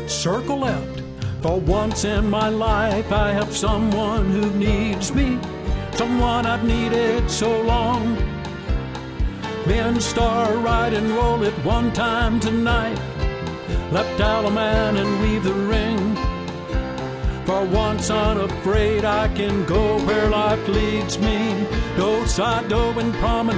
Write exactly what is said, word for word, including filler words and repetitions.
Circle left. For once in my life I have someone who needs me, someone I've needed so long. Men star ride and roll it one time tonight. Left Alaman and weave the ring. For once unafraid I can go where life leads me. Do, sa, do, and promenade.